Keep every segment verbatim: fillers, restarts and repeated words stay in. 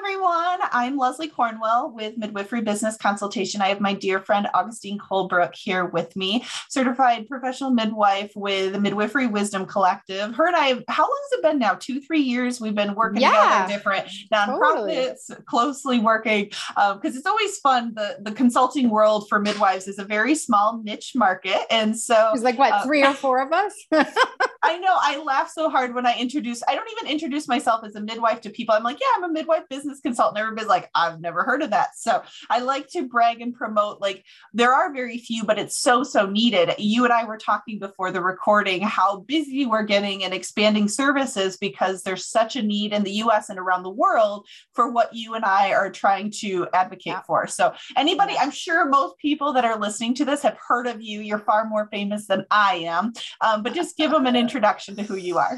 everyone. I'm Leslie Cornwell with Midwifery Business Consultation. I have my dear friend Augustine Colebrook here with me, certified professional midwife with the Midwifery Wisdom Collective. Her and I, how long has it been now? Two, three years we've been working yeah, together, different nonprofits, totally. Closely working, because um, it's always fun. The, the consulting world for midwives is a very small niche market. And so it's like, what, uh, three or four of us? I know. I laugh so hard when I introduce, I don't even introduce myself as a midwife to people. I'm like, yeah, I'm a midwife business consultant. Everybody's like, I've never heard of that. So I like to brag and promote, like, there are very few, but it's so, so needed. You and I were talking before the recording, how busy we're getting and expanding services because there's such a need in the U S and around the world for what you and I are trying to advocate yeah. for. So anybody, yeah. I'm sure most people that are listening to this have heard of you. You're far more famous than I am, um, but just give them an introduction to who you are.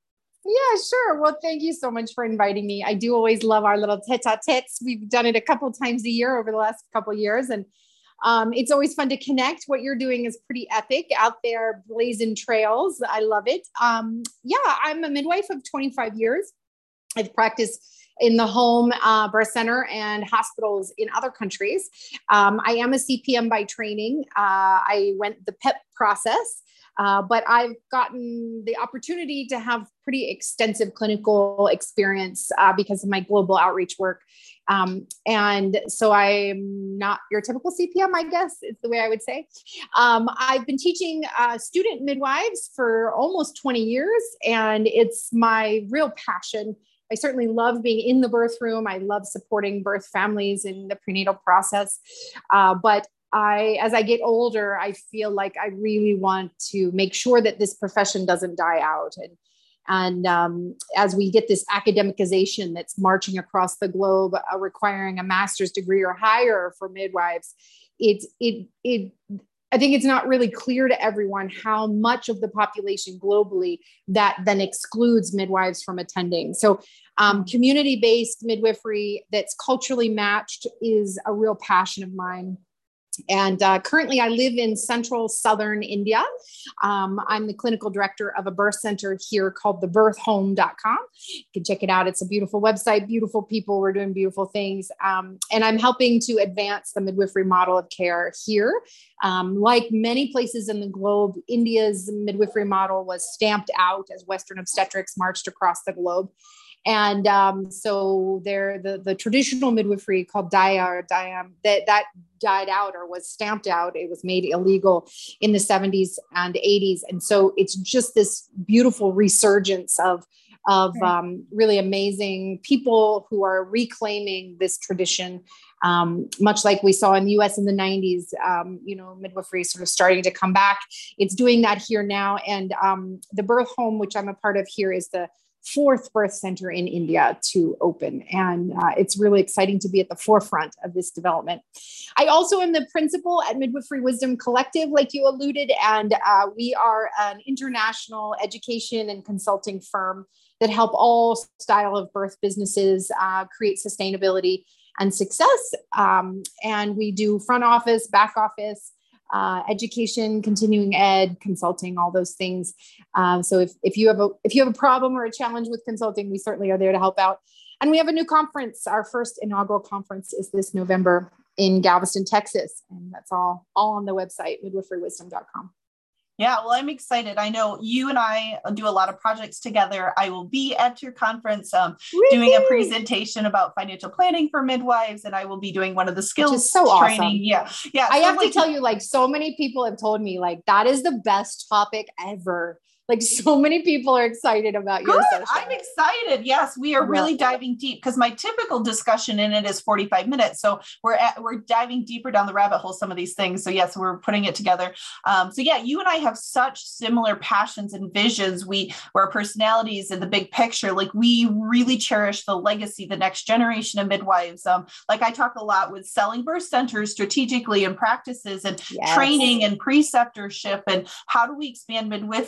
Yeah, sure. Well, thank you so much for inviting me. I do always love our little tete-a-tetes. We've done it a couple of times a year over the last couple of years. And um, it's always fun to connect. What you're doing is pretty epic out there, blazing trails. I love it. Um, yeah, I'm a midwife of twenty-five years. I've practiced in the home uh, birth center and hospitals in other countries. Um, I am a C P M by training. Uh, I went the P E P process. Uh, but I've gotten the opportunity to have pretty extensive clinical experience uh, because of my global outreach work. Um, and so I'm not your typical C P M, I guess is the way I would say. Um, I've been teaching uh, student midwives for almost twenty years, and it's my real passion. I certainly love being in the birth room. I love supporting birth families in the prenatal process. Uh, but I, as I get older, I feel like I really want to make sure that this profession doesn't die out. And, and um, as we get this academicization that's marching across the globe, uh, requiring a master's degree or higher for midwives, it, it, it, I think it's not really clear to everyone how much of the population globally that then excludes midwives from attending. So um, community-based midwifery that's culturally matched is a real passion of mine. And uh, currently I live in central southern India. Um, I'm the clinical director of a birth center here called the birth home dot com. You can check it out. It's a beautiful website, beautiful people. We're doing beautiful things. Um, and I'm helping to advance the midwifery model of care here. Um, like many places in the globe, India's midwifery model was stamped out as Western obstetrics marched across the globe. And um, so there, the, the traditional midwifery called Daya or Dayam, that, that died out or was stamped out. It was made illegal in the seventies and eighties. And so it's just this beautiful resurgence of, of um, really amazing people who are reclaiming this tradition, um, much like we saw in the U S in the nineties, um, you know, midwifery sort of starting to come back. It's doing that here now. And um, the birth home, which I'm a part of here, is the fourth birth center in India to open. And uh, it's really exciting to be at the forefront of this development. I also am the principal at Midwifery Wisdom Collective, like you alluded, and uh, we are an international education and consulting firm that help all style of birth businesses uh, create sustainability and success. Um, and we do front office, back office, Uh, education, continuing ed, consulting, all those things. Um, so if, if you have a, if you have a problem or a challenge with consulting, we certainly are there to help out. And we have a new conference. Our first inaugural conference is this November in Galveston, Texas. And that's all, all on the website, midwifery wisdom dot com. Yeah, well, I'm excited. I know you and I do a lot of projects together. I will be at your conference um, doing a presentation about financial planning for midwives, and I will be doing one of the skills Which is so training. Awesome. Yeah, yeah. I so have like, to tell you, like, so many people have told me, like, that is the best topic ever. Like, so many people are excited about your Good. session. I'm excited. Yes, we are really yeah. diving deep because my typical discussion in it is forty-five minutes. So we're at, we're diving deeper down the rabbit hole, some of these things. So yes, we're putting it together. Um, so yeah, you and I have such similar passions and visions. We, our personalities in the big picture, like we really cherish the legacy, the next generation of midwives. Um, like I talk a lot with selling birth centers strategically and practices and yes. training and preceptorship and how do we expand midwifery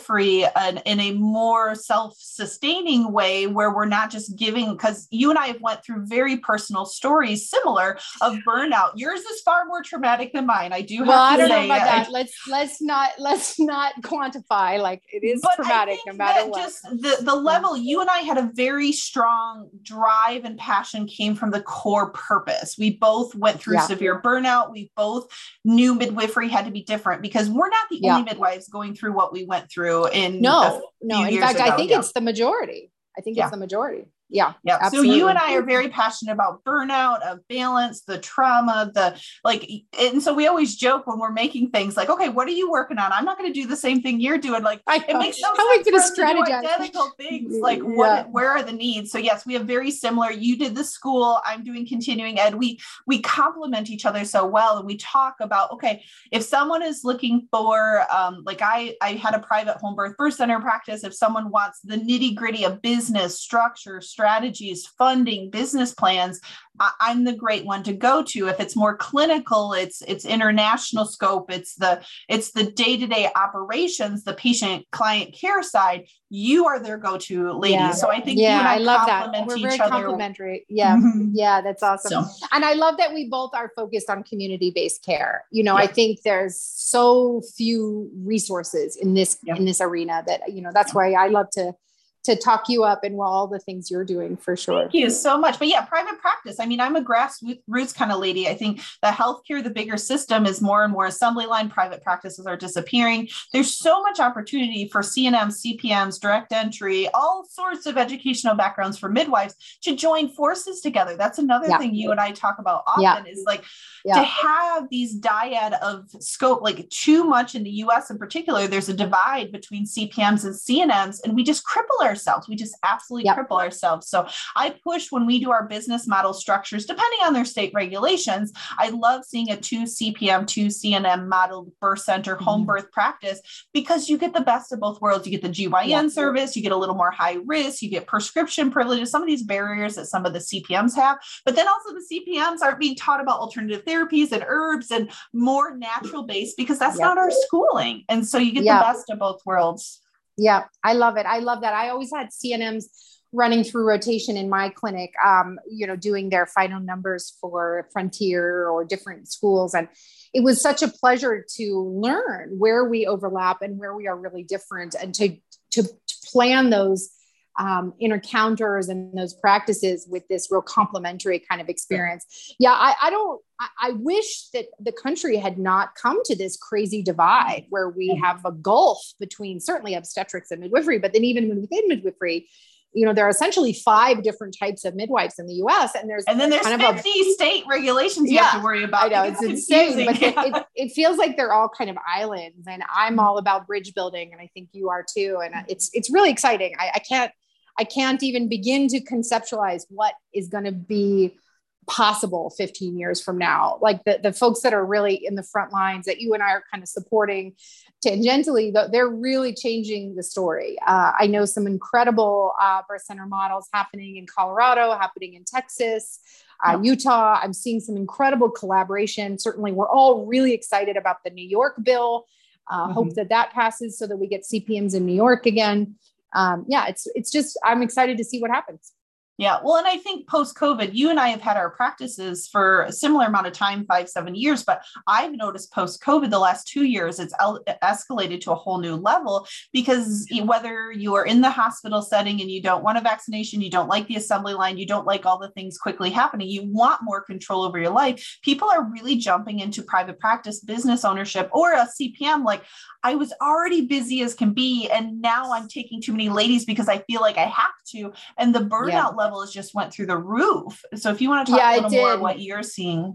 an, in a more self-sustaining way where we're not just giving, because you and I have went through very personal stories similar of burnout. Yours is far more traumatic than mine. I do have well, to I don't say, know about I, that. Let's let's not let's not quantify. Like it is but traumatic no matter what. Just the the level, you and I had a very strong drive and passion came from the core purpose. We both went through Yeah. severe burnout. We both knew midwifery had to be different because we're not the Yeah. only midwives going through what we went through in No, no. In fact, ago. I think yeah. it's the majority. I think Yeah. it's the majority. Yeah. Yeah. Absolutely. So you and I are very passionate about burnout, of balance, the trauma, the like. And so we always joke when we're making things like, okay, what are you working on? I'm not going to do the same thing you're doing. Like I it makes no How are we sense for us to do strategize? identical things. Like Yeah. what, where are the needs? So yes, we have very similar. You did the school, I'm doing continuing ed. We, we complement each other so well. And we talk about, okay, if someone is looking for, um, like I, I had a private home birth birth center practice. If someone wants the nitty gritty of business structure, strategies, funding, business plans, I, I'm the great one to go to. If it's more clinical, it's it's international scope, it's the it's the day-to-day operations, the patient client care side. You are their go-to lady. Yeah. So I think yeah, you and I, I love complement that. We're each very other. complimentary. Yeah. Mhm. Yeah. That's awesome. So, and I love that we both are focused on community-based care. You know, Yeah. I think there's so few resources in this, Yeah. in this arena that, you know, that's why I love to to talk you up and well, all the things you're doing for sure. Thank you so much. But yeah, private practice. I mean, I'm a grassroots kind of lady. I think the healthcare, the bigger system is more and more assembly line. Private practices are disappearing. There's so much opportunity for C N Ms, C P Ms, direct entry, all sorts of educational backgrounds for midwives to join forces together. That's another Yeah. thing you and I talk about often Yeah. is like Yeah. to have these dyad of scope, like too much in the U S in particular, there's a divide between C P Ms and C N Ms, and we just cripple ourselves. We just absolutely Yep. cripple ourselves. So I push when we do our business model structures, depending on their state regulations, I love seeing a two C P M, two C N M modeled birth center home Mhm. birth practice, because you get the best of both worlds. You get the G Y N Yeah. service, you get a little more high risk, you get prescription privileges, some of these barriers that some of the C P Ms have, but then also the C P Ms aren't being taught about alternative therapies and herbs and more natural based because that's Yep. not our schooling. And so you get Yeah. the best of both worlds. Yeah, I love it. I love that. I always had C N Ms running through rotation in my clinic, um, you know, doing their final numbers for Frontier or different schools. And it was such a pleasure to learn where we overlap and where we are really different, and to, to, to plan those um, encounters and those practices with this real complementary kind of experience. Yeah, I, I don't, I, I wish that the country had not come to this crazy divide where we have a gulf between certainly obstetrics and midwifery, but then even within midwifery, you know, there are essentially five different types of midwives in the U S, and there's And then there's kind fifty of a, state regulations you Yeah, have to worry about. I know It it's gets insane, but confusing. it, it, it feels like they're all kind of islands, and I'm all about bridge building, and I think you are too. And it's it's really exciting. I, I can't I can't even begin to conceptualize what is going to be possible fifteen years from now. Like the, the folks that are really in the front lines that you and I are kind of supporting tangentially, they're really changing the story. Uh, I know some incredible uh, birth center models happening in Colorado, happening in Texas, uh, Yep. Utah. I'm seeing some incredible collaboration. Certainly, we're all really excited about the New York bill. Uh, Mhm. Hope that that passes so that we get C P Ms in New York again. Um, yeah, it's it's just, I'm excited to see what happens. Yeah. Well, and I think post-COVID, you and I have had our practices for a similar amount of time, five, seven years, but I've noticed post-COVID, the last two years, it's el- escalated to a whole new level, because whether you are in the hospital setting and you don't want a vaccination, you don't like the assembly line, you don't like all the things quickly happening, you want more control over your life, people are really jumping into private practice, business ownership, or a C P M. Like, I was already busy as can be, and now I'm taking too many ladies because I feel like I have to. And the burnout Yeah. level has just went through the roof. So if you want to talk Yeah, a it little more did. what you're seeing.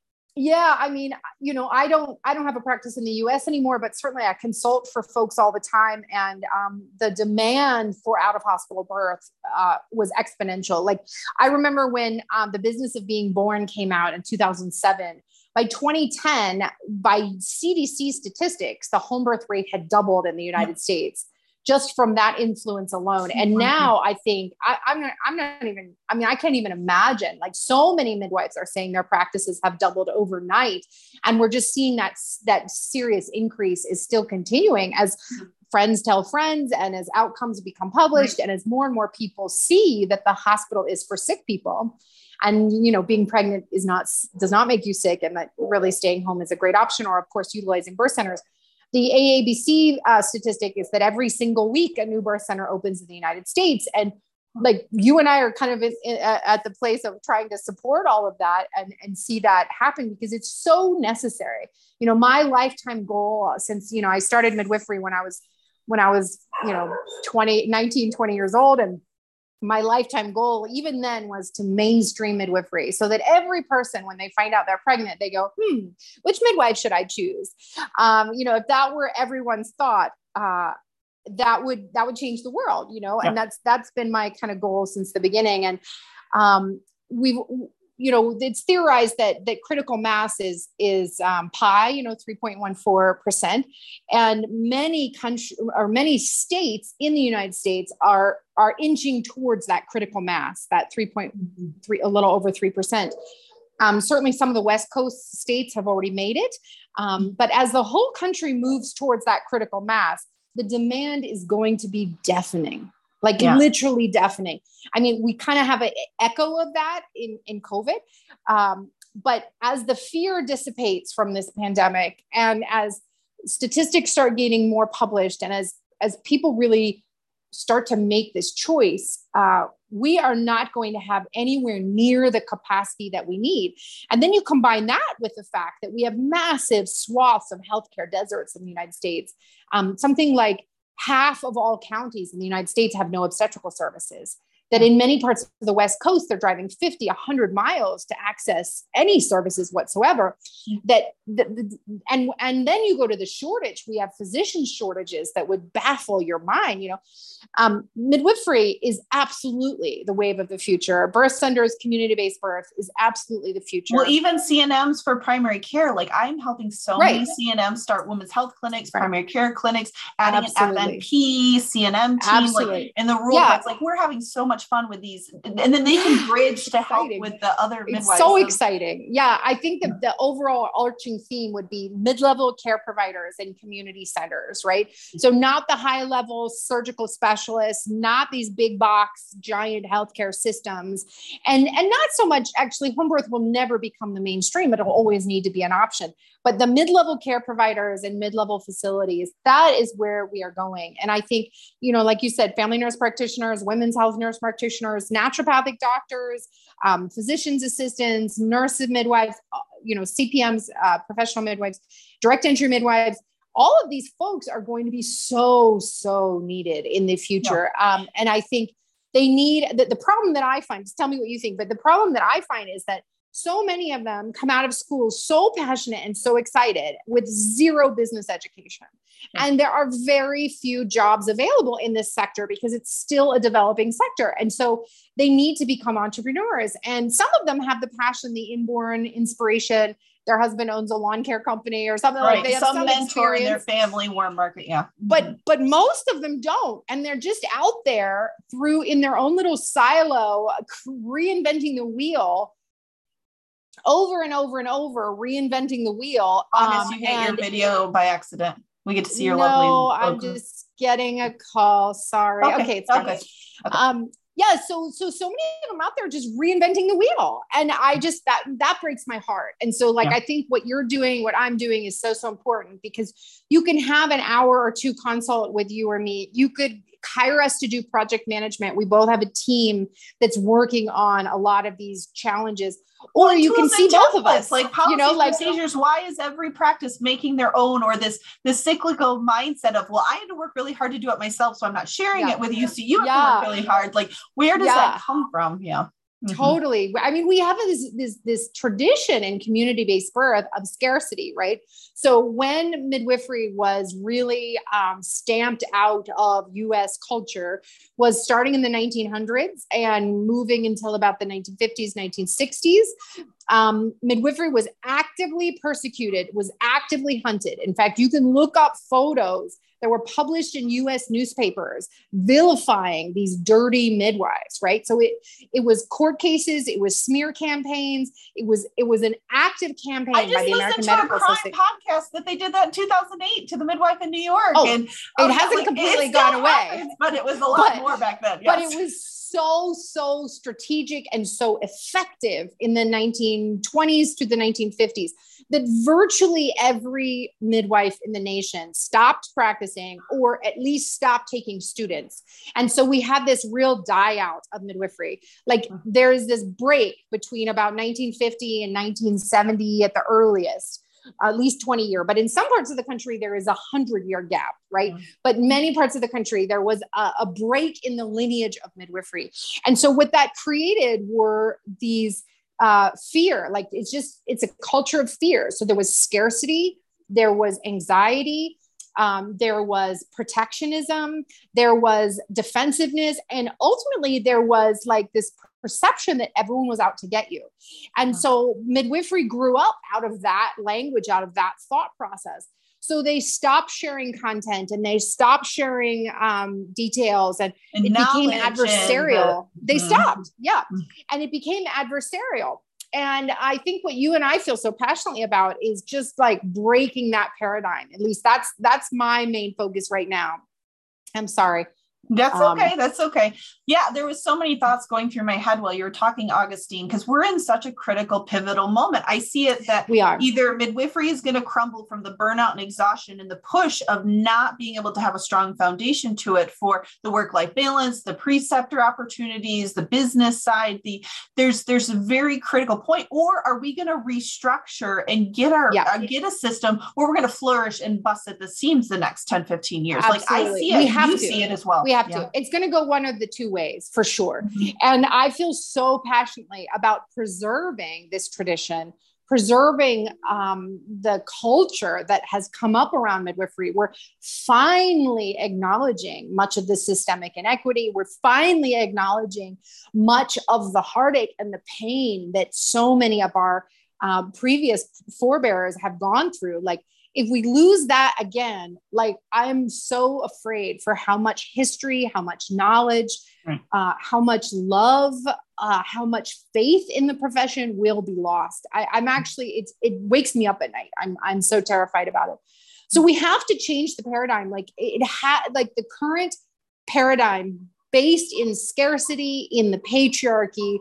Yeah, I mean, you know, I don't, I don't have a practice in the U S anymore, but certainly I consult for folks all the time, and um, the demand for out of hospital birth uh, was exponential. Like, I remember when um, The Business of Being Born came out in two thousand seven. By twenty ten, by C D C statistics, the home birth rate had doubled in the United Yep. States, just from that influence alone. And now I think I, I'm not, I'm not even, I mean, I can't even imagine, like, so many midwives are saying their practices have doubled overnight. And we're just seeing that, that serious increase is still continuing as friends tell friends, and as outcomes become published, right. and as more and more people see that the hospital is for sick people, and, you know, being pregnant is not, does not make you sick, and that really staying home is a great option, or of course, utilizing birth centers. The A A B C uh, statistic is that every single week a new birth center opens in the United States. And like you and I are kind of in, in, at the place of trying to support all of that and, and see that happen, because it's so necessary. You know, my lifetime goal since, you know, I started midwifery when I was, when I was, you know, twenty, nineteen, twenty years old. And my lifetime goal, even then, was to mainstream midwifery, so that every person, when they find out they're pregnant, they go, hmm, which midwife should I choose? Um, you know, if that were everyone's thought, uh, that would, that would change the world, you know, yeah. and that's, that's been my kind of goal since the beginning. And um, we've, you know, it's theorized that, that critical mass is, is um, pi, you know, three point one four percent. And many countries or many states in the United States are, are inching towards that critical mass, that three point three, a little over three percent. Um, certainly some of the West Coast states have already made it. Um, but as the whole country moves towards that critical mass, the demand is going to be deafening. Like yeah. literally deafening. I mean, we kind of have an echo of that in, in COVID. Um, but as the fear dissipates from this pandemic, and as statistics start getting more published, and as, as people really start to make this choice, uh, we are not going to have anywhere near the capacity that we need. And then you combine that with the fact that we have massive swaths of healthcare deserts in the United States. Um, something like half of all counties in the United States have no obstetrical services. That in many parts of the West Coast, they're driving fifty, one hundred miles to access any services whatsoever. That, that and, and then you go to the shortage. We have physician shortages that would baffle your mind. You know, um, midwifery is absolutely the wave of the future. Birth centers, community-based birth is absolutely the future. Well, even C N Ms for primary care. Like I'm helping so right. many C N Ms start women's health clinics, right. primary care clinics, adding absolutely. an F N P, C N M team, absolutely. like in the rural yeah. parts. Like we're having so much fun with these, and then they can bridge to help with the other midwives. It's so exciting. Yeah. I think that the overall arching theme would be mid-level care providers and community centers, right? So not the high level surgical specialists, not these big box, giant healthcare systems. And, and not so much, actually, home birth will never become the mainstream. It'll always need to be an option. But the mid-level care providers and mid-level facilities, that is where we are going. And I think, you know, like you said, family nurse practitioners, women's health nurse practitioners, naturopathic doctors, um, physicians assistants, nurses, midwives, you know, C P Ms, uh, professional midwives, direct entry midwives, all of these folks are going to be so, so needed in the future. Yeah. Um, and I think they need, the, the problem that I find, just tell me what you think, but the problem that I find is that so many of them come out of school so passionate and so excited with zero business education. Yeah. And there are very few jobs available in this sector because it's still a developing sector. And so they need to become entrepreneurs. And some of them have the passion, the inborn inspiration. Their husband owns a lawn care company or something right. like that. They have some, some mentor experience. in their family, warm market. Yeah. But, but most of them don't. And they're just out there through in their own little silo, reinventing the wheel over and over and over, reinventing the wheel. August, um, you hit your video by accident. We get to see your no, lovely. No, I'm just getting a call. Sorry. Okay, okay it's fine. Okay. Okay. Um, yeah. So, so, so many of them out there just reinventing the wheel. And I just, that, that breaks my heart. And so like, yeah. I think what you're doing, what I'm doing is so, so important, because you can have an hour or two consult with you or me. You could hire us to do project management. We both have a team that's working on a lot of these challenges. Or well, you can see both of us, like policies, you know, like procedures. Why is every practice making their own, or this this cyclical mindset of, well, I had to work really hard to do it myself, so I'm not sharing yeah. it with you. So you have yeah. to work really hard. Like, where does yeah. that come from? Yeah. Mm-hmm. Totally. I mean, we have this, this, this tradition in community-based birth of scarcity, right? So when midwifery was really um, stamped out of U S culture, was starting in the nineteen hundreds and moving until about the nineteen fifties, nineteen sixties, um, midwifery was actively persecuted, was actively hunted. In fact, you can look up photos that were published in U S newspapers vilifying these dirty midwives, right? So it it was court cases, it was smear campaigns, it was it was an active campaign I just by the listened American to Medical a crime Association. podcast that they did that in two thousand eight to the midwife in New York. Oh, and it oh, hasn't yeah, like, completely it gone still away, happens, but it was a lot but, more back then. But yes. it was so, so strategic and so effective in the nineteen twenties to the nineteen fifties that virtually every midwife in the nation stopped practicing or at least stopped taking students. And so we had this real die out of midwifery. Like there is this break between about nineteen fifty and nineteen seventy at the earliest, at least twenty year, but in some parts of the country, there is a hundred year gap, right? Mm-hmm. But many parts of the country, there was a, a break in the lineage of midwifery. And so what that created were these uh, fear, like it's just, it's a culture of fear. So there was scarcity, there was anxiety, um, there was protectionism, there was defensiveness, and ultimately there was like this perception that everyone was out to get you. And so midwifery grew up out of that language, out of that thought process. So they stopped sharing content and they stopped sharing um, details, and, and it became adversarial. The, they mm-hmm. stopped. Yeah. Mm-hmm. And it became adversarial. And I think what you and I feel so passionately about is just like breaking that paradigm. At least that's, that's my main focus right now. I'm sorry. That's okay. Um, That's okay. Yeah, there was so many thoughts going through my head while you were talking, Augustine, because we're in such a critical, pivotal moment. I see it that we are. Either midwifery is going to crumble from the burnout and exhaustion and the push of not being able to have a strong foundation to it for the work-life balance, the preceptor opportunities, the business side. The there's there's a very critical point. Or are we going to restructure and get our yeah. uh, get a system where we're going to flourish and bust at the seams the next ten, fifteen years? Absolutely. Like I see it. We have you to. see it as well. We have yeah. to. It's going to go one of the two ways for sure. Mm-hmm. And I feel so passionately about preserving this tradition, preserving um, the culture that has come up around midwifery. We're finally acknowledging much of the systemic inequity. We're finally acknowledging much of the heartache and the pain that so many of our uh, previous forebears have gone through. Like, if we lose that again, like I'm so afraid for how much history, how much knowledge, right. uh, how much love, uh, how much faith in the profession will be lost. I, I'm actually, it's, it wakes me up at night. I'm, I'm so terrified about it. So we have to change the paradigm. Like it had, like the current paradigm based in scarcity, in the patriarchy,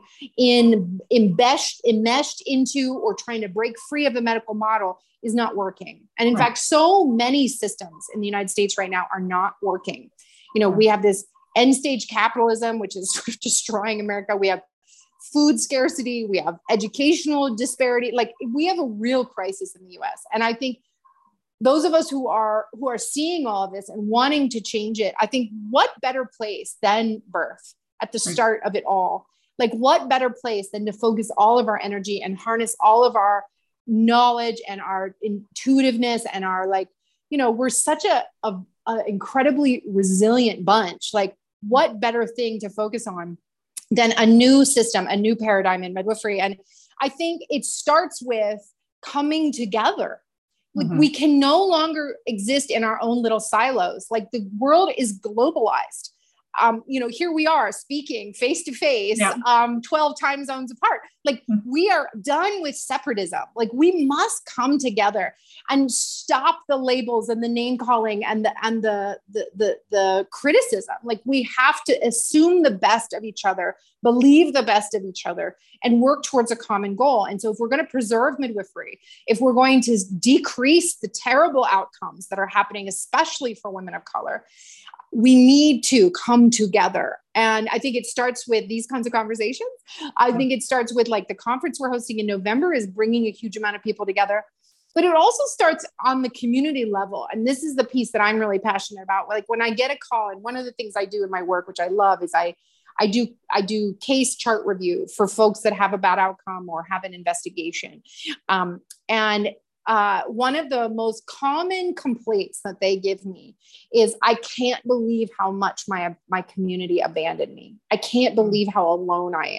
in enmeshed, enmeshed into or trying to break free of the medical model is not working. And in right. fact, so many systems in the United States right now are not working. You know, we have this end stage capitalism, which is sort of destroying America. We have food scarcity. We have educational disparity. Like we have a real crisis in the U S. And I think those of us who are who are seeing all of this and wanting to change it, I think what better place than birth at the start of it all? Like what better place than to focus all of our energy and harness all of our knowledge and our intuitiveness and our like, you know, we're such a, a, a incredibly resilient bunch. Like what better thing to focus on than a new system, a new paradigm in midwifery? And I think it starts with coming together. Like mm-hmm. we can no longer exist in our own little silos. Like the world is globalized. Um, you know, here we are speaking face to face, um, twelve time zones apart. Like mm-hmm. we are done with separatism. Like we must come together and stop the labels and the name calling and the and the the the, the criticism. Like we have to assume the best of each other, believe the best of each other, and work towards a common goal. And so, if we're going to preserve midwifery, if we're going to decrease the terrible outcomes that are happening, especially for women of color, we need to come together. And I think it starts with these kinds of conversations. I think it starts with like the conference we're hosting in November is bringing a huge amount of people together, but it also starts on the community level. And this is the piece that I'm really passionate about. Like when I get a call, and one of the things I do in my work, which I love, is I I do I do case chart review for folks that have a bad outcome or have an investigation. Um, and Uh, one of the most common complaints that they give me is, I can't believe how much my, my community abandoned me. I can't believe how alone I am.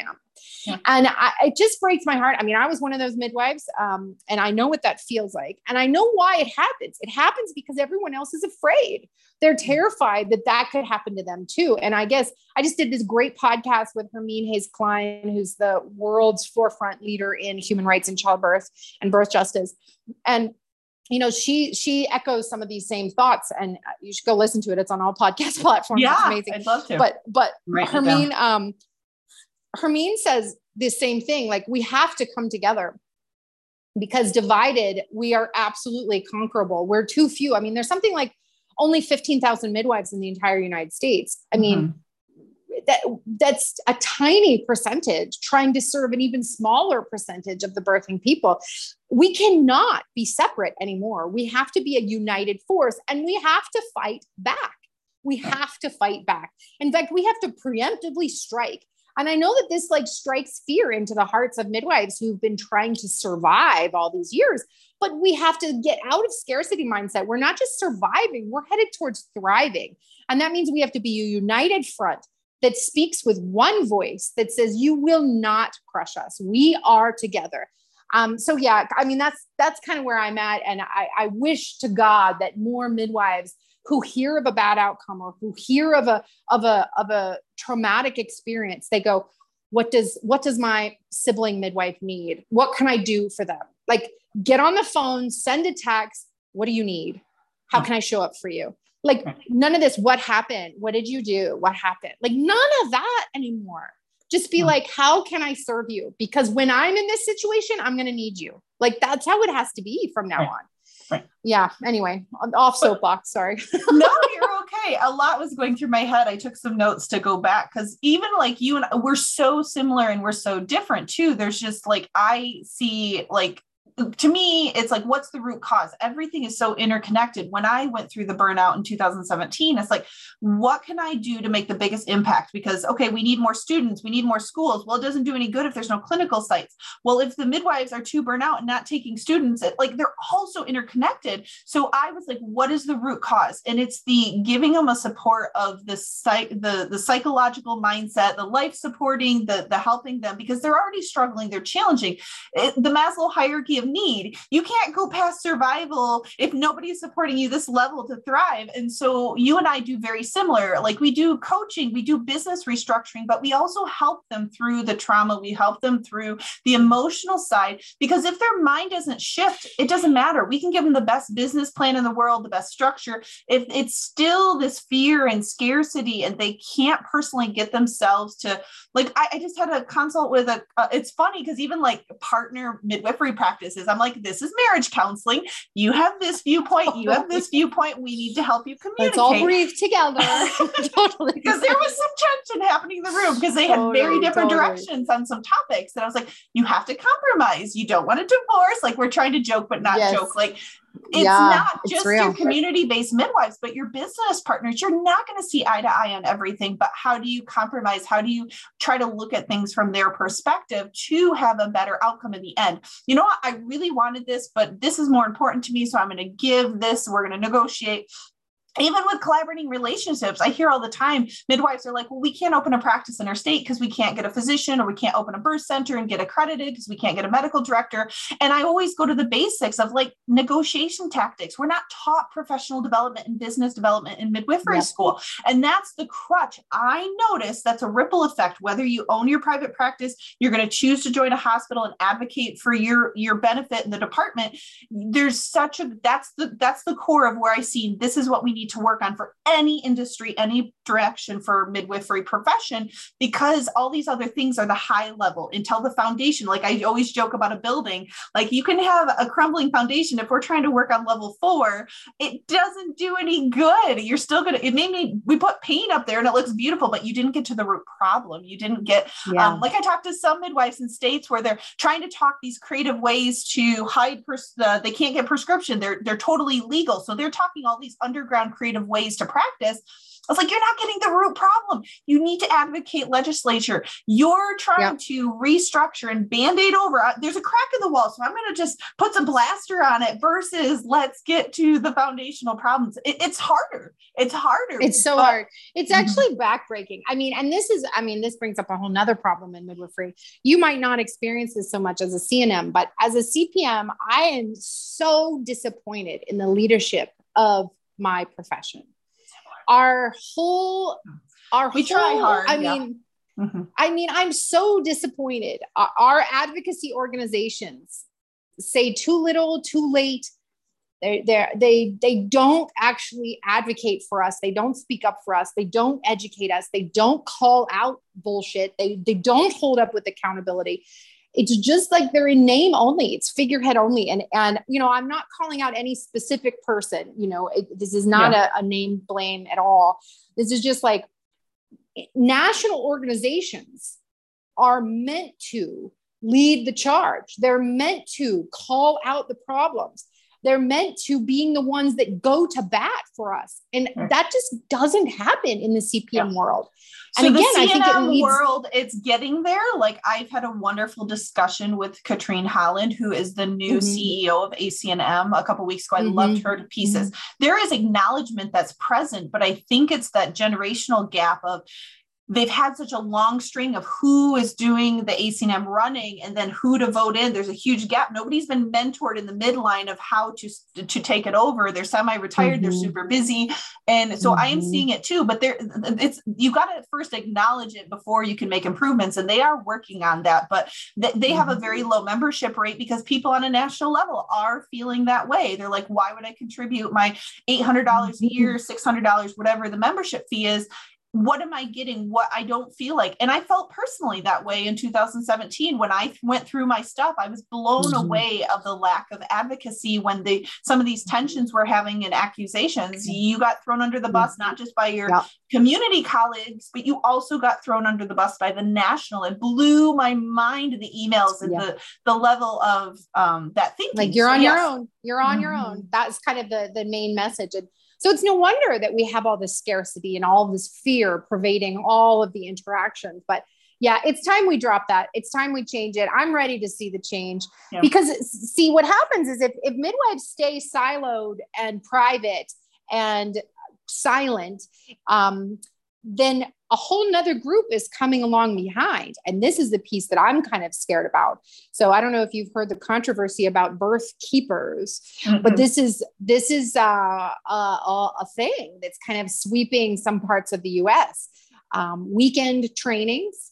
Yeah. And I, it just breaks my heart. I mean, I was one of those midwives, um, and I know what that feels like. And I know why it happens. It happens because everyone else is afraid. They're terrified that that could happen to them too. And I guess I just did this great podcast with Hermine Hayes Klein, who's the world's forefront leader in human rights and childbirth and birth justice. And you know, she, she echoes some of these same thoughts, and you should go listen to it. It's on all podcast platforms. Yeah, it's amazing. I'd love to. But, but Write Hermine, um, Hermine says the same thing. Like, we have to come together, because divided, we are absolutely conquerable. We're too few. I mean, there's something like only fifteen thousand midwives in the entire United States. I mean, mm-hmm. that that's a tiny percentage trying to serve an even smaller percentage of the birthing people. We cannot be separate anymore. We have to be a united force, and we have to fight back. We have to fight back. In fact, we have to preemptively strike. And I know that this like strikes fear into the hearts of midwives who've been trying to survive all these years, but we have to get out of scarcity mindset. We're not just surviving, we're headed towards thriving. And that means we have to be a united front that speaks with one voice that says, you will not crush us. We are together. Um, so yeah, I mean, that's, that's kind of where I'm at. And I, I wish to God that more midwives who hear of a bad outcome, or who hear of a, of a, of a traumatic experience, they go, what does, what does my sibling midwife need? What can I do for them? Like, get on the phone, send a text. What do you need? How can I show up for you? Like, none of this, what happened? What did you do? What happened? Like, none of that anymore. Just be like, how can I serve you? Because when I'm in this situation, I'm going to need you. Like, that's how it has to be from now right. on. Right. Yeah. Anyway, off soapbox. Sorry. No, you're okay. A lot was going through my head. I took some notes to go back, because even like you and I, we're so similar and we're so different too. There's just like, I see like, to me, it's like, what's the root cause? Everything is so interconnected. When I went through the burnout in two thousand seventeen, it's like, what can I do to make the biggest impact? Because, okay, we need more students. We need more schools. Well, it doesn't do any good if there's no clinical sites. Well, if the midwives are too burnt out and not taking students, it, like they're also interconnected. So I was like, what is the root cause? And it's the giving them a support of the psych, the, the psychological mindset, the life supporting, the, the helping them, because they're already struggling. They're challenging. It, the Maslow hierarchy of need. You can't go past survival if nobody's supporting you this level to thrive. And so you and I do very similar. Like, we do coaching, we do business restructuring, but we also help them through the trauma. We help them through the emotional side, because if their mind doesn't shift, it doesn't matter. We can give them the best business plan in the world, the best structure. If it's still this fear and scarcity, and they can't personally get themselves to, like, I, I just had a consult with a, uh, it's funny because even like partner midwifery practices, I'm like, this is marriage counseling. You have this viewpoint. You have this viewpoint. We need to help you communicate. Let's all breathe together. Totally. Because there was some tension happening in the room, because they had totally, very different totally. directions on some topics. And I was like, you have to compromise. You don't want a divorce. Like, we're trying to joke, but not yes. joke. Like, it's yeah, not just your community-based midwives, but your business partners. You're not going to see eye to eye on everything, but how do you compromise? How do you try to look at things from their perspective to have a better outcome in the end? You know what? I really wanted this, but this is more important to me. So I'm going to give this, we're going to negotiate. Even with collaborating relationships, I hear all the time, midwives are like, well, we can't open a practice in our state because we can't get a physician, or we can't open a birth center and get accredited because we can't get a medical director. And I always go to the basics of like negotiation tactics. We're not taught professional development and business development in midwifery yep. school. And that's the crutch. I notice that's a ripple effect. Whether you own your private practice, you're going to choose to join a hospital and advocate for your, your benefit in the department. There's such a, that's the, that's the core of where I see this is what we need to work on for any industry, any direction for midwifery profession, because all these other things are the high level until the foundation. Like, I always joke about a building, like you can have a crumbling foundation. If we're trying to work on level four, it doesn't do any good. You're still going to, it made me, we put paint up there and it looks beautiful, but you didn't get to the root problem. You didn't get, yeah. um, like I talked to some midwives in states where they're trying to talk these creative ways to hide, pers- uh, they can't get prescription. They're, they're totally legal. So they're talking all these underground creative ways to practice. I was like, you're not getting the root problem. You need to advocate legislature. You're trying yep. to restructure and band-aid over. There's a crack in the wall, so I'm going to just put some plaster on it versus let's get to the foundational problems. It, it's harder. It's harder. It's so but, hard. It's actually mm-hmm. backbreaking. I mean, and this is, I mean, this brings up a whole nother problem in midwifery. You might not experience this so much as a C N M, but as a C P M, I am so disappointed in the leadership of my profession. Our whole, our we whole, try hard. I yeah. mean, mm-hmm. I mean, I'm so disappointed. Our, our advocacy organizations say too little, too late. They they they they don't actually advocate for us. They don't speak up for us. They don't educate us. They don't call out bullshit. They they don't hold up with accountability. It's just like they're in name only. It's figurehead only. And, and, you know, I'm not calling out any specific person, you know, it, this is not yeah. a, a name blame at all. This is just like national organizations are meant to lead the charge. They're meant to call out the problems. They're meant to being the ones that go to bat for us. And mm. that just doesn't happen in the C P M yeah. world. And so again, the I think it leads- world, it's getting there. Like I've had a wonderful discussion with Katrine Holland, who is the new mm-hmm. C E O of A C N M a couple of weeks ago. I mm-hmm. loved her to pieces. Mm-hmm. There is acknowledgement that's present, but I think it's that generational gap of they've had such a long string of who is doing the A C N M running and then who to vote in. There's a huge gap. Nobody's been mentored in the midline of how to, to take it over. They're semi-retired. Mm-hmm. They're super busy. And so mm-hmm. I am seeing it too, but there it's, you got to first acknowledge it before you can make improvements. And they are working on that, but th- they mm-hmm. have a very low membership rate because people on a national level are feeling that way. They're like, why would I contribute my eight hundred dollars a year, six hundred dollars, whatever the membership fee is? What am I getting? What I don't feel like. And I felt personally that way in two thousand seventeen when I went through my stuff. I was blown mm-hmm. away of the lack of advocacy when the some of these tensions we're having and accusations. You got thrown under the bus, not just by your yeah. community colleagues, but you also got thrown under the bus by the national. It blew my mind, the emails and yeah. the, the level of um, that thinking. Like you're so, on yes. your own. You're on mm-hmm. your own. That's kind of the, the main message. And so it's no wonder that we have all this scarcity and all this fear pervading all of the interactions. But yeah, it's time we drop that. It's time we change it. I'm ready to see the change yeah. because see what happens is if, if midwives stay siloed and private and silent, um, then a whole nother group is coming along behind. And this is the piece that I'm kind of scared about. So I don't know if you've heard the controversy about birth keepers, mm-hmm. but this is, this is uh, a, a thing that's kind of sweeping some parts of the U S. Um, weekend trainings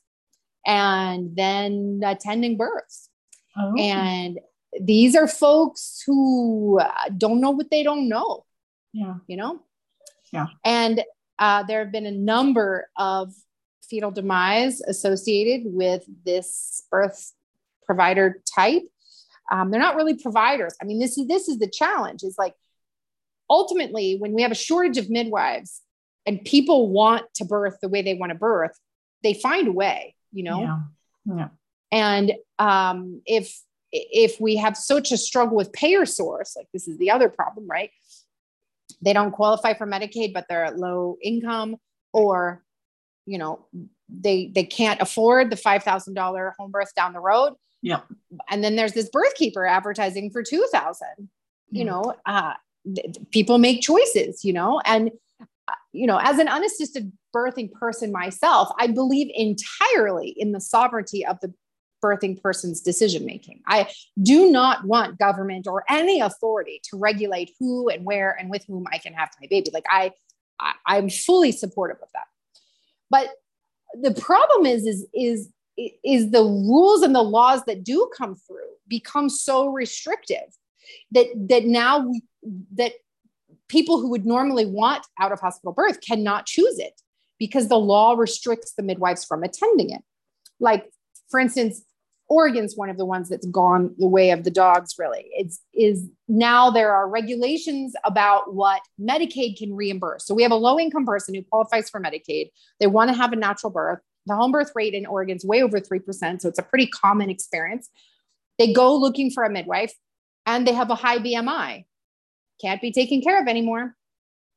and then attending births. Oh. And these are folks who don't know what they don't know. Yeah. You know? Yeah. And Uh, there have been a number of fetal demise associated with this birth provider type. Um, they're not really providers. I mean, this is, this is the challenge is like, ultimately, when we have a shortage of midwives and people want to birth the way they want to birth, they find a way, you know? Yeah. Yeah. And um, if, if we have such a struggle with payer source, like this is the other problem, right? They don't qualify for Medicaid, but they're at low income, or, you know, they, they can't afford the five thousand dollars home birth down the road. Yeah. And then there's this birth keeper advertising for two thousand, yeah. you know, uh, th- people make choices, you know, and, uh, you know, as an unassisted birthing person myself, I believe entirely in the sovereignty of the birthing person's decision-making. I do not want government or any authority to regulate who and where and with whom I can have my baby. Like I, I I'm fully supportive of that. But the problem is, is, is, is the rules and the laws that do come through become so restrictive that, that now we, that people who would normally want out of hospital birth cannot choose it because the law restricts the midwives from attending it. Like, for instance, Oregon's one of the ones that's gone the way of the dogs, really. It's is now there are regulations about what Medicaid can reimburse. So we have a low income person who qualifies for Medicaid. They want to have a natural birth. The home birth rate in Oregon is way over three percent. So it's a pretty common experience. They go looking for a midwife and they have a high B M I. Can't be taken care of anymore.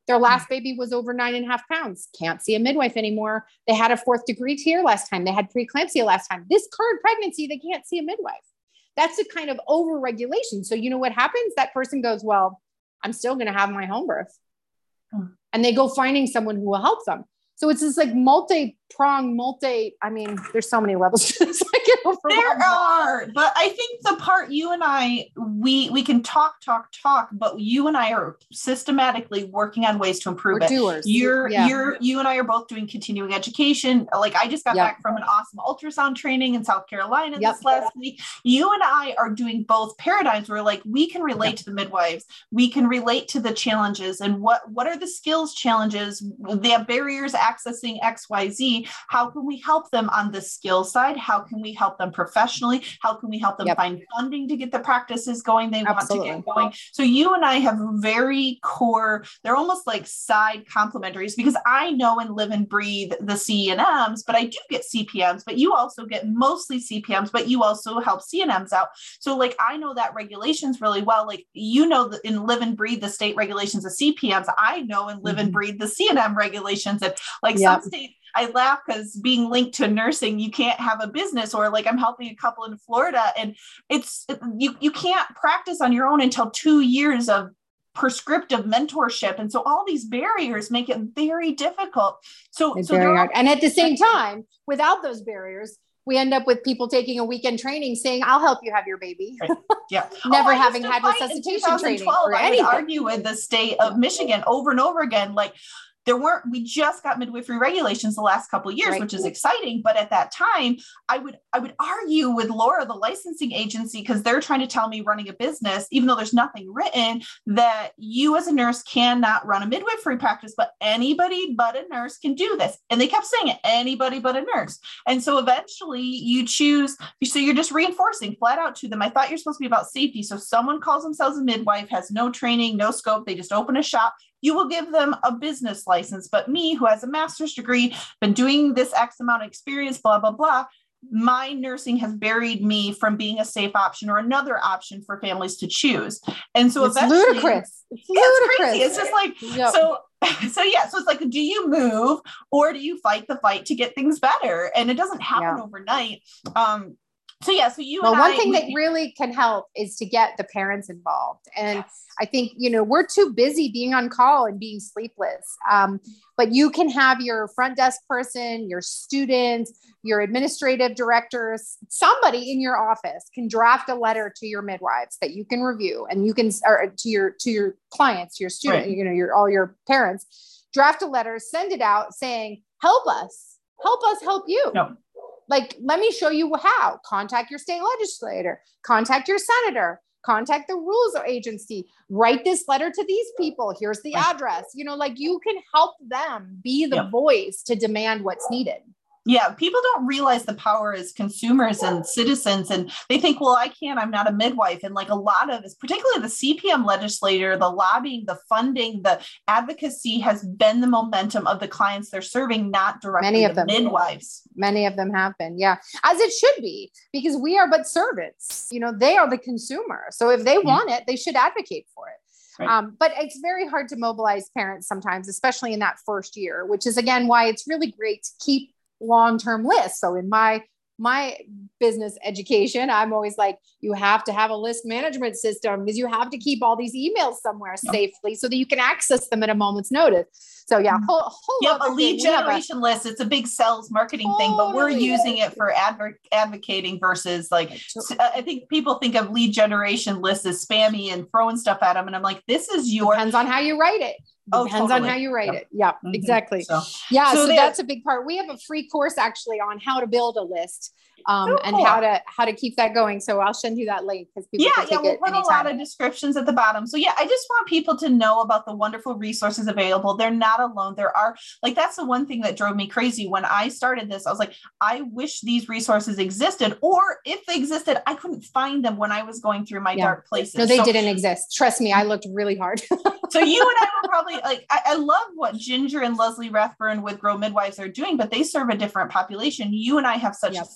Their last baby was over nine and a half pounds. Can't see a midwife anymore. They had a fourth degree tear last time. They had preeclampsia last time. This current pregnancy, they can't see a midwife. That's a kind of over-regulation. So you know what happens? That person goes, well, I'm still going to have my home birth. Hmm. And they go finding someone who will help them. So it's this like multi-prong, multi, I mean, there's so many levels to this. I get overwhelmed. There are, but I think the part you and I, we we can talk, talk, talk, but you and I are systematically working on ways to improve We're it. Doers. You're, yeah. you're, you and I are both doing continuing education. Like I just got yep. back from an awesome ultrasound training in South Carolina yep. this last week. You and I are doing both paradigms where like we can relate yep. to the midwives. We can relate to the challenges and what, what are the skills challenges? They have barriers accessing X Y Z. How can we help them on the skill side? How can we help them professionally? How can we help them yep. find funding to get the practices going they Absolutely. want to get going? So you and I have very core, they're almost like side complementaries because I know and live and breathe the C N Ms, but I do get C P Ms, but you also get mostly C P Ms, but you also help C N Ms out. So like, I know that regulations really well. Like, you know, that in live and breathe the state regulations of C P Ms, I know and live mm-hmm. and breathe the C N M regulations. And like yep. some states, I laugh because being linked to nursing, you can't have a business, or like I'm helping a couple in Florida and it's, you, you can't practice on your own until two years of prescriptive mentorship. And so all these barriers make it very difficult. So, it's so very hard. And at the same time, without those barriers, we end up with people taking a weekend training saying, I'll help you have your baby. Right. Yeah. Never oh, having had resuscitation training or I anything. would argue with the state of Michigan over and over again, like, there weren't, we just got midwifery regulations the last couple of years, right. which is exciting. But at that time, I would, I would argue with Laura, the licensing agency, because they're trying to tell me running a business, even though there's nothing written, that you as a nurse cannot run a midwifery practice, but anybody but a nurse can do this. And they kept saying it, anybody but a nurse. And so eventually you choose, so you're just reinforcing flat out to them. I thought you're supposed to be about safety. So someone calls themselves a midwife, has no training, no scope. They just open a shop. You will give them a business license. But me, who has a master's degree, been doing this X amount of experience, blah, blah, blah, my nursing has buried me from being a safe option or another option for families to choose. And so it's eventually, ludicrous. It's, it's ludicrous. crazy. It's just like, yep. so, so yeah, so it's like, do you move or do you fight the fight to get things better? And it doesn't happen yeah. overnight. Um, So yeah, so you well, and one I, thing we, that really can help is to get the parents involved. And yes. I think, you know, we're too busy being on call and being sleepless. Um, but you can have your front desk person, your students, your administrative directors, somebody in your office can draft a letter to your midwives that you can review, and you can, or to your, to your clients, your student, right. you know, your, all your parents, draft a letter, send it out saying, help us, help us help you. No. Like, let me show you how. Contact your state legislator, contact your senator, contact the rules agency, write this letter to these people. Here's the right. address. You know, like you can help them be the yep. voice to demand what's needed. Yeah, people don't realize the power as consumers and citizens, and they think, well, I can't, I'm not a midwife. And like a lot of this, particularly the C P M legislator, the lobbying, the funding, the advocacy has been the momentum of the clients they're serving, not directly Many of the them. midwives. Many of them have been, yeah, as it should be, because we are but servants. You know, they are the consumer. So if they want it, they should advocate for it. Right. Um, but it's very hard to mobilize parents sometimes, especially in that first year, which is, again, why it's really great to keep long-term list. So in my, my business education, I'm always like, you have to have a list management system because you have to keep all these emails somewhere yep. safely so that you can access them at a moment's notice. So yeah, whole, whole yep, a lead generation a, list. It's a big sales marketing totally. thing, but we're using it for adver- advocating versus like, I think people think of lead generation lists as spammy and throwing stuff at them. And I'm like, this is your- Depends on how you write it. Oh, Depends totally. on how you write yep. it. Yeah, mm-hmm. exactly. So, yeah. So, so that's a big part. We have a free course actually on how to build a list um, oh, and cool. how to, how to keep that going. So I'll send you that link because people yeah, can take yeah, we'll it put anytime. a lot of descriptions at the bottom. So yeah, I just want people to know about the wonderful resources available. They're not alone. There are like, that's the one thing that drove me crazy when I started this. I was like, I wish these resources existed, or if they existed, I couldn't find them when I was going through my yeah. dark places. No, they so, didn't exist. Trust me. I looked really hard. So you and I were probably like, I, I love what Ginger and Leslie Rathburn with Grow Midwives are doing, but they serve a different population. You and I have such yep.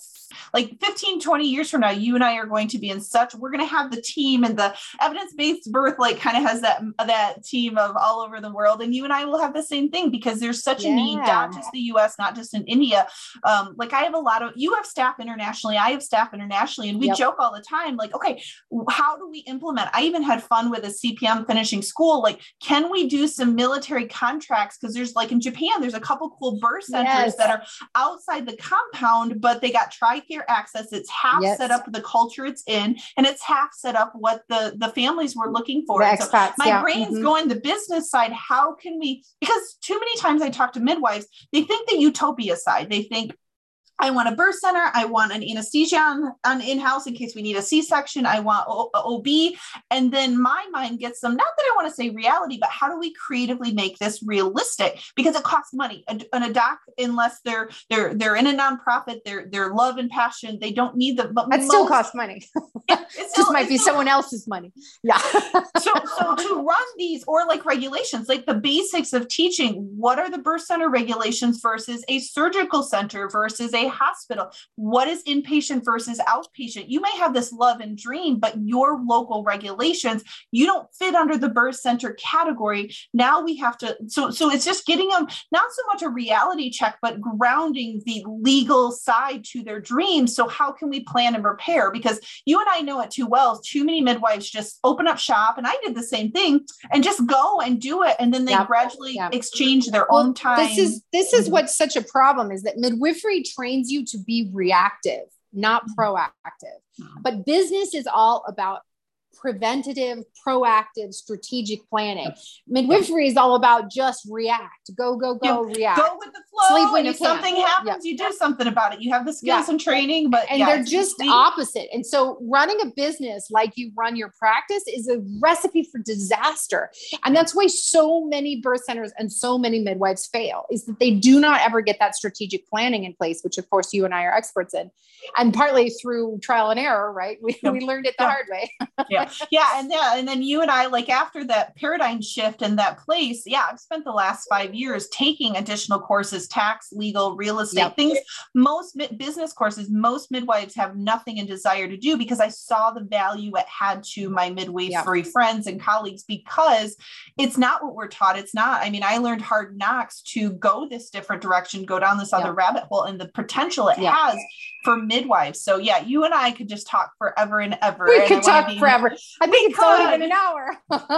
like fifteen, twenty years from now, you and I are going to be in such, we're going to have the team, and the evidence-based birth like kind of has that, that team of all over the world. And you and I will have the same thing, because there's such yeah. a need, not just the U S, not just in India. Um, like I have a lot of, you have staff internationally, I have staff internationally, and we yep. joke all the time, like, okay, how do we implement? I even had fun with a C P M finishing school. Like, can we do some military contracts? Because there's like in Japan, there's a couple cool birth centers yes. that are outside the compound, but they got TRICARE access. It's half yes. set up the culture it's in, and it's half set up what the, the families were looking for. The expats, so my yeah. brain's mm-hmm. going the business side. How can we, because too many times I talk to midwives, they think the utopia side. They think, I want a birth center. I want an anesthesia on, on in-house in case we need a C-section. I want o- O B. And then my mind gets them, not that I want to say reality, but how do we creatively make this realistic? Because it costs money. A, and a doc, unless they're they're they're in a nonprofit, they're they're love and passion. They don't need the but that most, still costs money. Yeah, it still, just might be someone else's money. Yeah. so so to run these, or like regulations, like the basics of teaching, what are the birth center regulations versus a surgical center versus a hospital? What is inpatient versus outpatient? You may have this love and dream, but your local regulations, you don't fit under the birth center category. Now we have to, so, so it's just getting them, not so much a reality check, but grounding the legal side to their dreams. So how can we plan and prepare? Because you and I know it too well. Too many midwives just open up shop, and I did the same thing, and just go and do it. And then they yep. gradually yep. exchange their well, own time. This is, this is mm-hmm. what's such a problem, is that midwifery trains you to be reactive, not proactive. But business is all about preventative, proactive, strategic planning. Midwifery is all about just react, go, go, go, yeah. react. Go with the flow. Sleep when and you if something can. happens, yeah. you do something about it. You have the skills yeah. and training, but and yeah, they're just complete. Opposite. And so running a business like you run your practice is a recipe for disaster. And that's why so many birth centers and so many midwives fail, is that they do not ever get that strategic planning in place, which of course you and I are experts in, and partly through trial and error, right? We, yeah. we learned it the yeah. hard way. yeah. Yeah. And yeah. And then you and I, like after that paradigm shift in that place, yeah, I've spent the last five years taking additional courses, tax, legal, real estate, yep. things, most mi- business courses, most midwives have nothing and desire to do, because I saw the value it had to my midwifery yep. friends and colleagues, because it's not what we're taught. It's not, I mean, I learned hard knocks to go this different direction, go down this other yep. rabbit hole, and the potential it yep. has for midwives. So yeah, you and I could just talk forever and ever. We and could talk be, forever. I think it's could. only been an hour.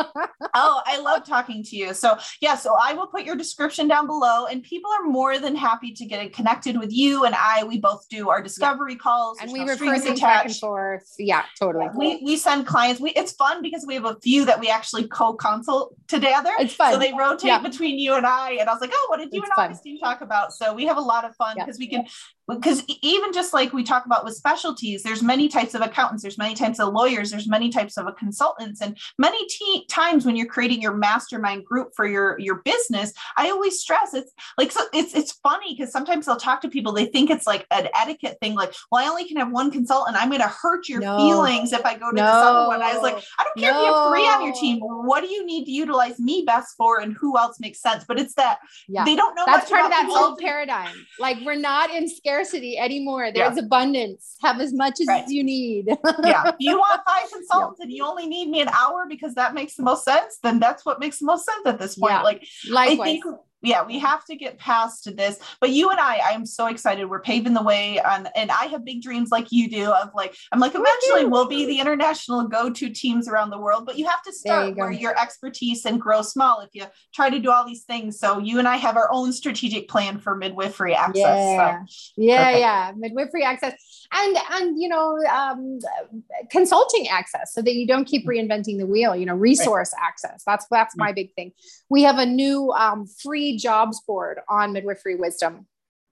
Oh, I love talking to you. So yeah, so I will put your description down below, and people are more than happy to get connected with you and I. We both do our discovery yeah. calls, and we no refer things back and forth. Yeah, totally. We we send clients. We it's fun because we have a few that we actually co-consult together. It's fun. So they rotate yeah. between you and I. And I was like, oh, what did you it's and Augustine talk about? So we have a lot of fun because yeah. we can. Because even just like we talk about with specialties, there's many types of accountants, there's many types of lawyers, there's many types of consultants, and many t- times when you're creating your mastermind group for your your business, I always stress it's like so it's it's funny because sometimes I'll talk to people, they think it's like an etiquette thing, like, well, I only can have one consultant, I'm going to hurt your no. feelings if I go to no. this other one. I was like, I don't care no. if you have three on your team. What do you need to utilize me best for, and who else makes sense? But it's that yeah. they don't know. That's much part of that consulting. old paradigm. Like we're not in scarcity anymore. There's yeah. abundance. Have as much as right. you need. yeah. If you want five consultants yeah. and you only need me an hour because that makes the most sense, then that's what makes the most sense at this point. Yeah. Like, likewise. I think, yeah, we have to get past this, but you and I, I'm so excited. We're paving the way on, and I have big dreams like you do of like, I'm like, eventually we'll be the international go-to teams around the world, but you have to start you where your expertise and grow small if you try to do all these things. So you and I have our own strategic plan for midwifery access. Yeah, so. yeah, Perfect. yeah. Midwifery access and, and, you know, um, consulting access so that you don't keep reinventing the wheel, you know, resource right. access. That's, that's my big thing. We have a new um, free jobs board on Midwifery Wisdom.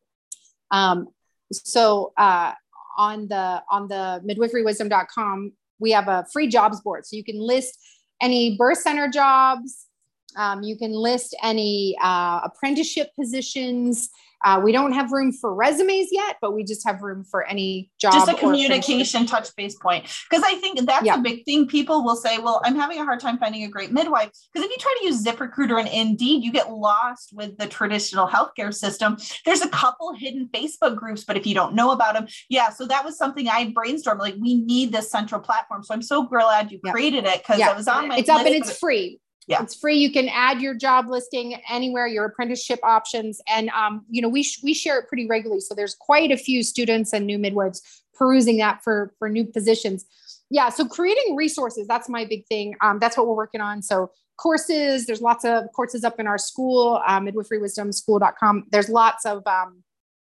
Um, so uh, on the on the midwifery wisdom dot com, we have a free jobs board. So you can list any birth center jobs. Um, you can list any uh, apprenticeship positions, Uh, we don't have room for resumes yet, but we just have room for any job. Just a communication touch base point. Because I think that's yeah. a big thing. People will say, well, I'm having a hard time finding a great midwife. Because if you try to use ZipRecruiter and Indeed, you get lost with the traditional healthcare system. There's a couple hidden Facebook groups, but if you don't know about them, yeah. So that was something I brainstormed. Like, we need this central platform. So I'm so glad you yeah. created it, because yeah. it was on my It's list, up and it's free. Yeah. It's free. You can add your job listing anywhere, your apprenticeship options. And, um, you know, we, sh- we share it pretty regularly. So there's quite a few students and new midwives perusing that for, for new positions. Yeah. So creating resources, that's my big thing. Um, that's what we're working on. So courses, there's lots of courses up in our school, uh, midwifery wisdom school dot com. There's lots of, um,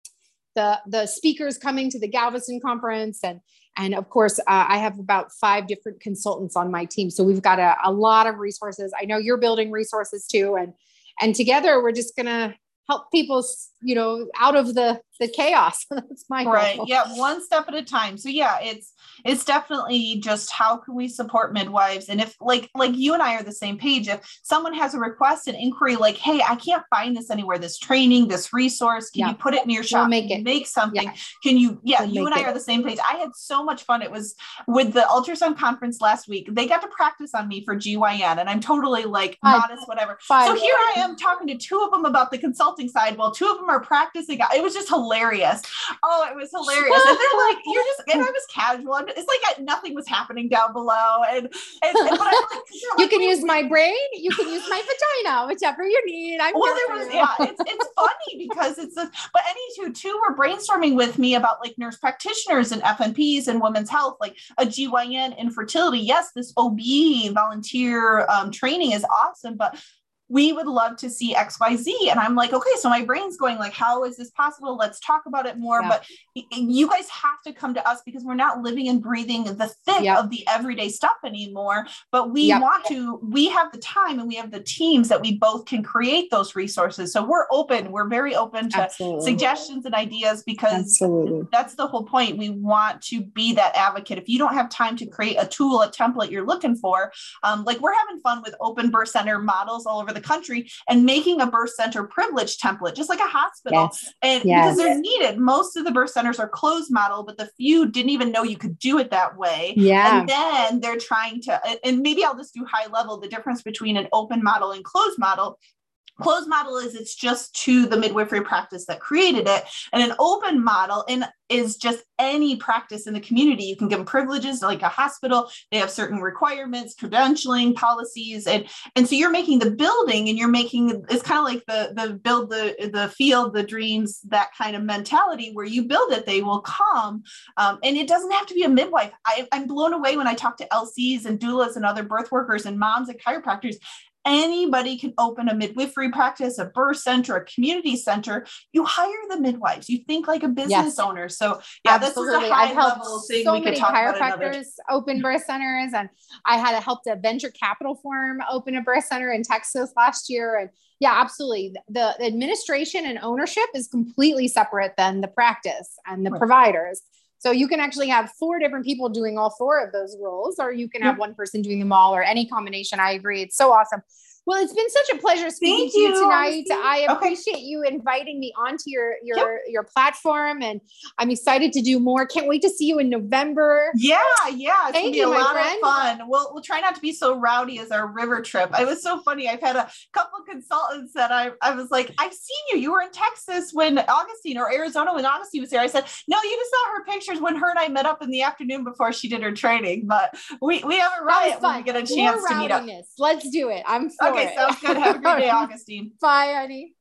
the, the speakers coming to the Galveston conference. And, and of course, uh, I have about five different consultants on my team. So we've got a, a lot of resources. I know you're building resources too. And, and together we're just going to help people, you know, out of the, the chaos. That's my right. goal. Yeah. One step at a time. So yeah, it's, it's definitely just how can we support midwives? And if like, like you and I are the same page, if someone has a request, an inquiry, like, hey, I can't find this anywhere, this training, this resource, can yeah. you put it in your shop? We'll make it. Make something. Yeah. Can you, yeah, we'll you and I it. are the same page. I had so much fun. It was with the ultrasound conference last week. They got to practice on me for G Y N, and I'm totally like Five. modest, whatever. Five. So here I am talking to two of them about the consulting side while two of them are practicing. It was just hilarious. Oh, it was hilarious. And they're like, you're just, and I was casual. I'm, it's like I, nothing was happening down below. And, and, and but I'm like, you like, can use my brain, you can use my vagina, whichever you need. I'm well, there was, yeah, it's, it's funny because it's, a, but any two, two were brainstorming with me about like nurse practitioners and F N Ps and women's health, like a G Y N infertility. Yes, this O B volunteer um, training is awesome, but we would love to see X Y Z. And I'm like, okay, so my brain's going like, how is this possible? Let's talk about it more. Yeah. But you guys have to come to us because we're not living and breathing the thick yep. of the everyday stuff anymore. But we yep. want to, we have the time and we have the teams that we both can create those resources. So we're open. We're very open to Absolutely. Suggestions and ideas because Absolutely. That's the whole point. We want to be that advocate. If you don't have time to create a tool, a template you're looking for, um, like we're having fun with open birth center models all over the country and making a birth center privilege template, just like a hospital. Yes. And yes. because they're needed. Most of the birth centers are closed model, but the few didn't even know you could do it that way. Yeah. And then they're trying to, and maybe I'll just do high level, the difference between an open model and closed model. Closed model is it's just to the midwifery practice that created it. And an open model in is just any practice in the community. You can give them privileges like a hospital. They have certain requirements, credentialing policies. And, and so you're making the building and you're making, it's kind of like the, the build the, the field, the dreams, that kind of mentality where you build it, they will come. Um, and it doesn't have to be a midwife. I, I'm blown away when I talk to L Cs and doulas and other birth workers and moms and chiropractors. Anybody can open a midwifery practice, a birth center, a community center. You hire the midwives. You think like a business yes. owner. So yeah, Absolutely. This is a high I've helped level thing so we could many talk chiropractors about another. Open birth centers, and I had helped a venture capital firm open a birth center in Texas last year. And yeah, absolutely. The, the administration and ownership is completely separate than the practice and the right. providers. So you can actually have four different people doing all four of those roles, or you can have yep. one person doing them all, or any combination. I agree. It's so awesome. Well, it's been such a pleasure speaking Thank to you, you tonight. Augustine. I appreciate okay. you inviting me onto your your yep. your platform, and I'm excited to do more. Can't wait to see you in November. Yeah, yeah, it's Thank gonna be you, a my lot friend. of fun. We'll we'll try not to be so rowdy as our river trip. It was so funny. I've had a couple of consultants that I I was like, I've seen you. You were in Texas when Augustine or Arizona when Augustine was there. I said, no, you just saw her pictures when her and I met up in the afternoon before she did her training. But we we have a riot when we get a chance More to meet up. Let's do it. I'm for okay, it. sounds good. Have a great day, Augustine. Bye, honey.